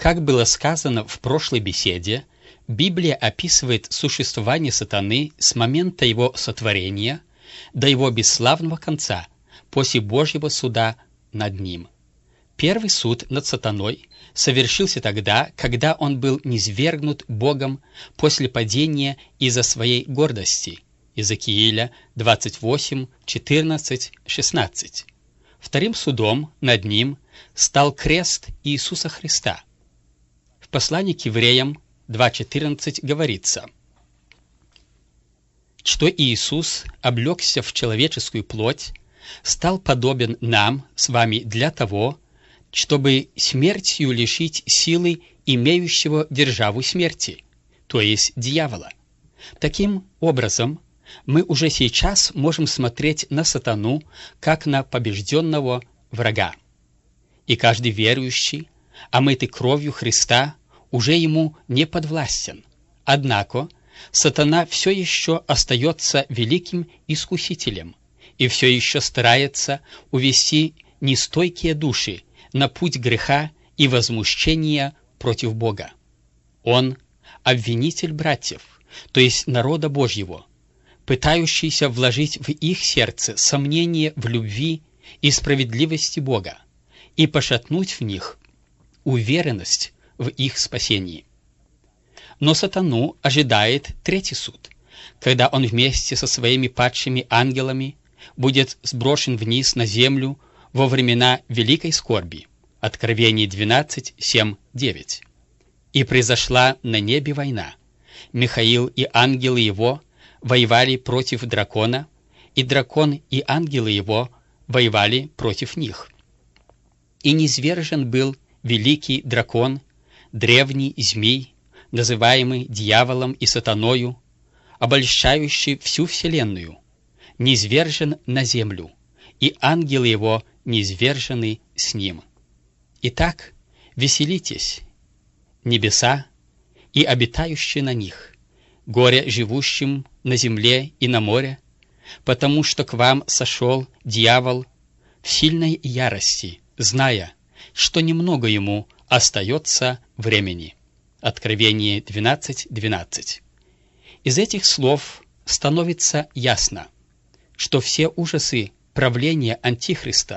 Как было сказано в прошлой беседе, Библия описывает существование сатаны с момента его сотворения до его бесславного конца, после Божьего суда над ним. Первый суд над сатаной совершился тогда, когда он был низвергнут Богом после падения из-за своей гордости. Иезекииля 28, 14, 16. Вторым судом над ним стал крест Иисуса Христа. В послании к евреям 2.14 говорится, что Иисус облегся в человеческую плоть, стал подобен нам с вами для того, чтобы смертью лишить силы имеющего державу смерти, то есть дьявола. Таким образом, мы уже сейчас можем смотреть на сатану как на побежденного врага. И каждый верующий, омытый кровью Христа, уже ему не подвластен. Однако сатана все еще остается великим искусителем и все еще старается увести нестойкие души на путь греха и возмущения против Бога. Он – обвинитель братьев, то есть народа Божьего, пытающийся вложить в их сердце сомнение в любви и справедливости Бога и пошатнуть в них уверенность в их спасении. Но сатану ожидает третий суд, когда он вместе со своими падшими ангелами будет сброшен вниз на землю во времена великой скорби. Откровение 12, 7, 9. «И произошла на небе война. Михаил и ангелы его воевали против дракона, и дракон и ангелы его воевали против них. И низвержен был великий дракон, древний змей, называемый дьяволом и сатаною, обольщающий всю вселенную, низвержен на землю, и ангелы его низвержены с ним. Итак, веселитесь, небеса и обитающие на них, горе живущим на земле и на море, потому что к вам сошел дьявол в сильной ярости, зная, что немного ему остается времени». Откровение 12:12. Из этих слов становится ясно, что все ужасы правления Антихриста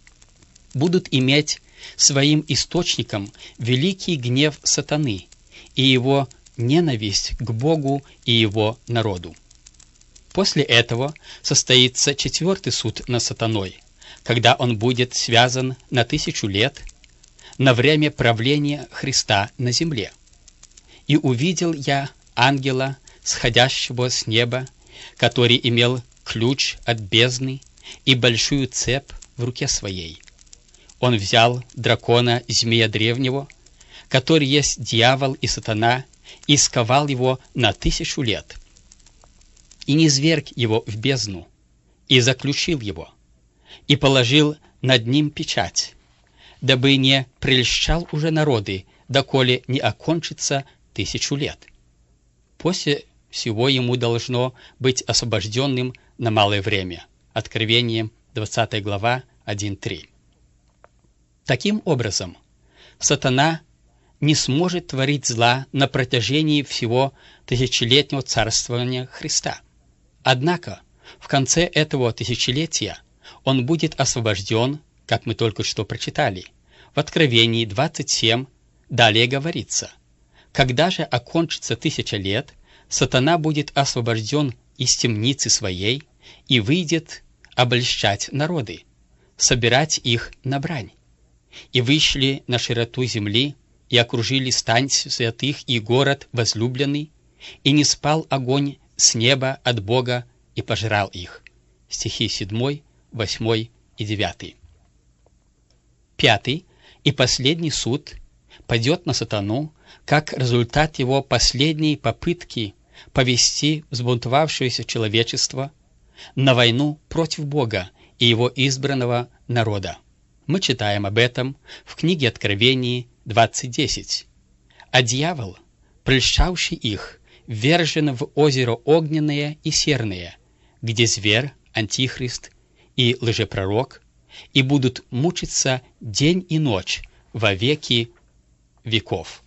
будут иметь своим источником великий гнев сатаны и его ненависть к Богу и его народу. После этого состоится четвертый суд над сатаной, когда он будет связан на 1000 лет, на время правления Христа на земле. «И увидел я ангела, сходящего с неба, который имел ключ от бездны и большую цепь в руке своей. Он взял дракона, змея древнего, который есть дьявол и сатана, и сковал его на 1000 лет, и низверг его в бездну, и заключил его, и положил над ним печать, дабы не прельщал уже народы, доколе не окончится 1000 лет. После всего ему должно быть освобожденным на малое время». Откровение 20 глава 1-3. Таким образом, сатана не сможет творить зла на протяжении всего тысячелетнего царствования Христа. Однако, в конце этого тысячелетия он будет освобожден, как мы только что прочитали. В Откровении 27 далее говорится: «Когда же окончится 1000 лет, сатана будет освобожден из темницы своей и выйдет обольщать народы, собирать их на брань. И вышли на широту земли, и окружили стань святых и город возлюбленный, и не спал огонь с неба от Бога, и пожрал их». Стихи 7, 8 и 9. Пятый и последний суд падет на сатану как результат его последней попытки повести взбунтовавшееся человечество на войну против Бога и его избранного народа. Мы читаем об этом в книге Откровений 20:10. «А дьявол, прельщавший их, ввержен в озеро огненное и серное, где зверь, антихрист и лжепророк, и будут мучиться день и ночь во веки веков.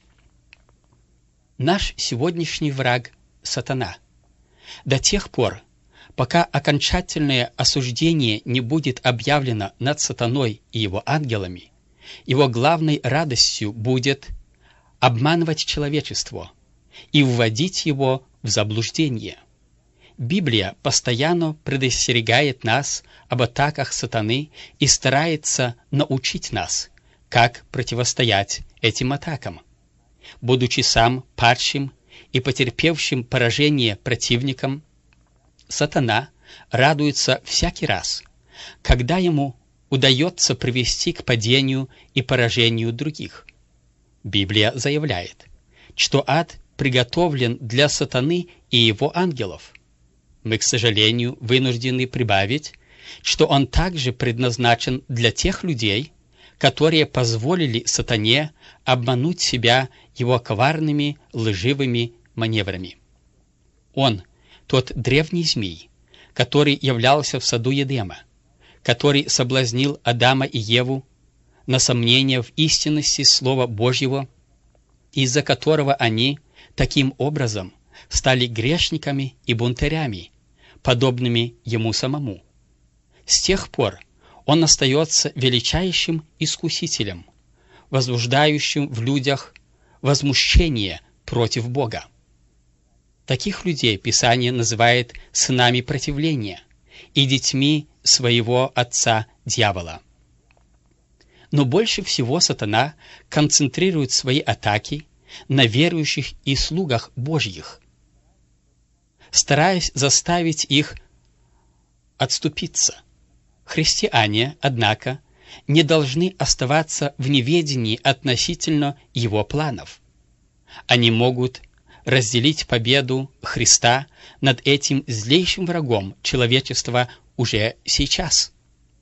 Наш сегодняшний враг — сатана. До тех пор, пока окончательное осуждение не будет объявлено над сатаной и его ангелами, его главной радостью будет обманывать человечество и вводить его в заблуждение. Библия постоянно предостерегает нас об атаках сатаны и старается научить нас, как противостоять этим атакам. Будучи сам падшим и потерпевшим поражение противником, сатана радуется всякий раз, когда ему удается привести к падению и поражению других. Библия заявляет, что ад приготовлен для сатаны и его ангелов. Мы, к сожалению, вынуждены прибавить, что он также предназначен для тех людей, которые позволили сатане обмануть себя его коварными лживыми маневрами. Он — тот древний змей, который являлся в саду Едема, который соблазнил Адама и Еву на сомнение в истинности Слова Божьего, из-за которого они таким образом стали грешниками и бунтарями, подобными ему самому. С тех пор он остается величайшим искусителем, возбуждающим в людях возмущение против Бога. Таких людей Писание называет сынами противления и детьми своего отца дьявола. Но больше всего сатана концентрирует свои атаки на верующих и слугах Божьих, стараясь заставить их отступиться. Христиане, однако, не должны оставаться в неведении относительно его планов. Они могут разделить победу Христа над этим злейшим врагом человечества уже сейчас.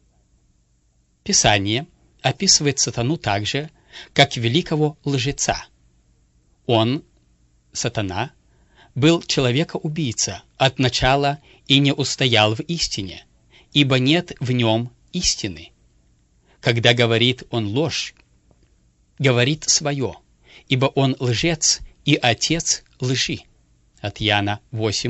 Писание описывает сатану так же, как великого лжеца. Он, сатана, был человека-убийца от начала и не устоял в истине, ибо нет в нем истины. Когда говорит он ложь, говорит свое, ибо он лжец и отец лжи. От Иоанна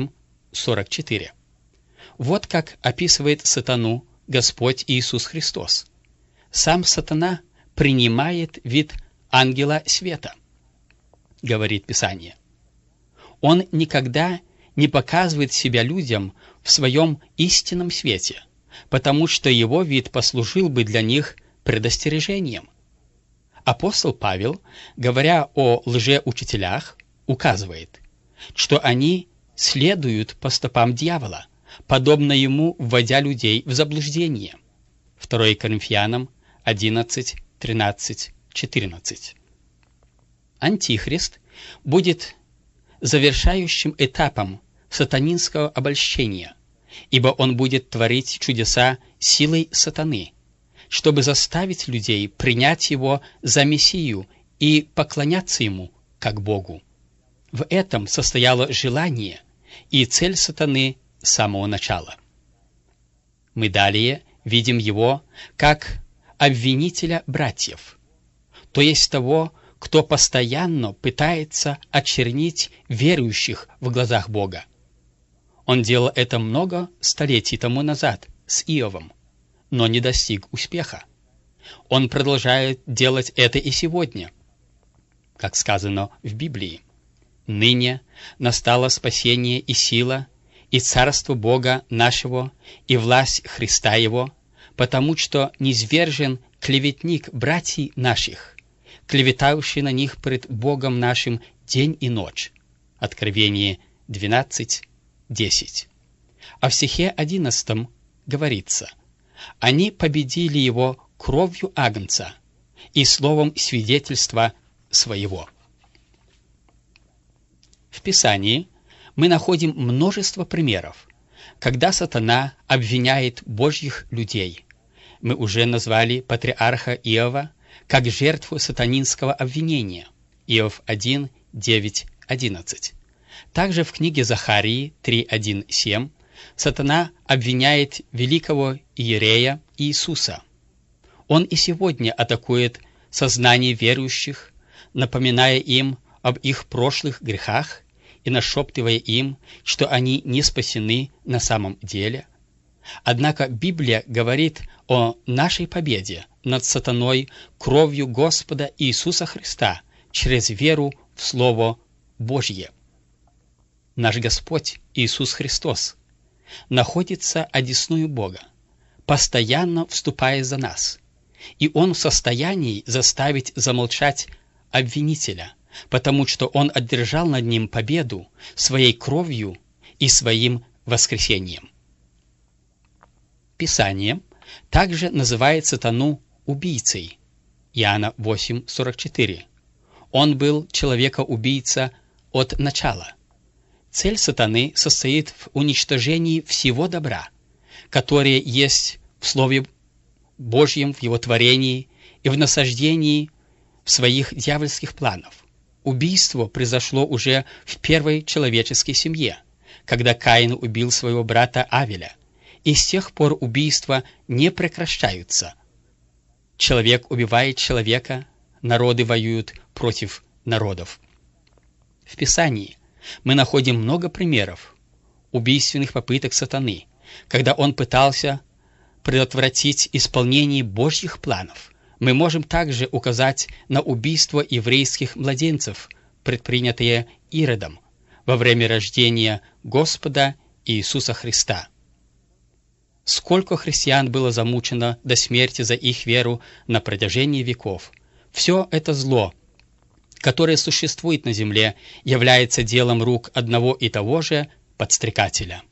8:44. Вот как описывает сатану Господь Иисус Христос. Сам сатана принимает вид ангела света, говорит Писание. Он никогда не показывает себя людям в своем истинном свете, потому что его вид послужил бы для них предостережением. Апостол Павел, говоря о лжеучителях, указывает, что они следуют по стопам дьявола, подобно ему вводя людей в заблуждение. 2 Коринфянам 11:13-14. Антихрист будет завершающим этапом сатанинского обольщения, ибо он будет творить чудеса силой сатаны, чтобы заставить людей принять его за Мессию и поклоняться ему как Богу. В этом состояло желание и цель сатаны с самого начала. Мы далее видим его как обвинителя братьев, то есть того, кто постоянно пытается очернить верующих в глазах Бога. Он делал это много столетий тому назад с Иовом, но не достиг успеха. Он продолжает делать это и сегодня, как сказано в Библии. «Ныне настало спасение и сила, и царство Бога нашего, и власть Христа Его, потому что низвержен клеветник братьев наших, клеветавший на них пред Богом нашим день и ночь». Откровение 12:10. А в стихе 11 говорится: «Они победили его кровью агнца и словом свидетельства своего». В Писании мы находим множество примеров, когда сатана обвиняет Божьих людей. Мы уже назвали патриарха Иова как жертву сатанинского обвинения. Иов 1:9-11. Также в книге Захарии 3:1-7 сатана обвиняет великого иерея Иисуса. Он и сегодня атакует сознание верующих, напоминая им об их прошлых грехах и нашептывая им, что они не спасены на самом деле. Однако Библия говорит о нашей победе над сатаной кровью Господа Иисуса Христа через веру в Слово Божье. Наш Господь Иисус Христос находится одесную Бога, постоянно вступая за нас, и Он в состоянии заставить замолчать обвинителя, потому что Он одержал над ним победу своей кровью и своим воскресением. Писание также называет сатану убийцей. Иоанна 8:44. Он был человека-убийца от начала. Цель сатаны состоит в уничтожении всего добра, которое есть в Слове Божьем, в Его творении и в насаждении своих дьявольских планов. Убийство произошло уже в первой человеческой семье, когда Каин убил своего брата Авеля, и с тех пор убийства не прекращаются. Человек убивает человека, народы воюют против народов. В Писании мы находим много примеров убийственных попыток сатаны, когда он пытался предотвратить исполнение Божьих планов. Мы можем также указать на убийство еврейских младенцев, предпринятое Иродом во время рождения Господа Иисуса Христа. Сколько христиан было замучено до смерти за их веру на протяжении веков. Все это зло, которое существует на земле, является делом рук одного и того же подстрекателя.